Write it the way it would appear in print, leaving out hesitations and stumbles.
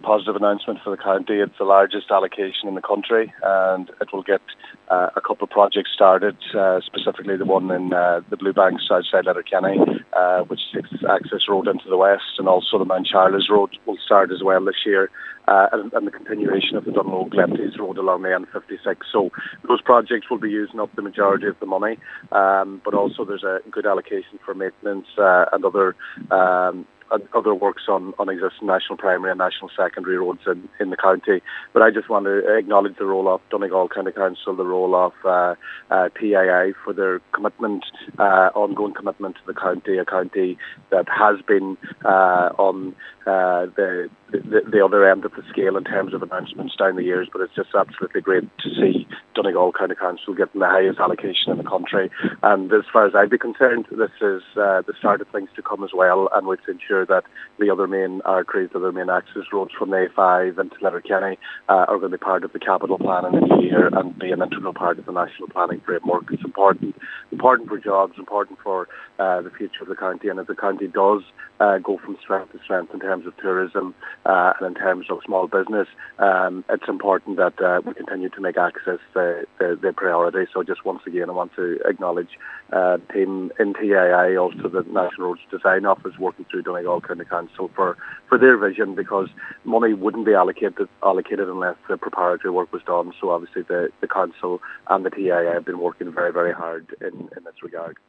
positive announcement for the county. It's the largest allocation in the country, and it will get a couple of projects started, specifically the one in the Bluebanks outside Letterkenny, which takes access road into the west, and also the Mount Charles Road will start as well this year, and the continuation of the Dunloe Glenties Road along the N56. So those projects will be using up the majority of the money, but also there's a good allocation for maintenance and other works on existing national primary and national secondary roads in the county. But I just want to acknowledge the role of Donegal County Council, the role of PII for their commitment, ongoing commitment to the county, a county that has been on the other end of the scale in terms of announcements down the years, but it's just absolutely great to see Donegal County Council getting the highest allocation in the country. And as far as I'd be concerned, this is the start of things to come as well, and would ensure that the other main arteries, the other main access roads from the A5 into Letterkenny are going to be part of the capital plan in the new year and be an integral part of the national planning framework. It's important for jobs, important for the future of the county, and as the county does go from strength to strength in terms of tourism and in terms of small business, it's important that we continue to make access the priority. So just once again, I want to acknowledge the team in TII, also the National Roads Design Office working through Donegal County Council for their vision, because money wouldn't be allocated unless the preparatory work was done. So obviously the council and the TII have been working very, very hard in this regard.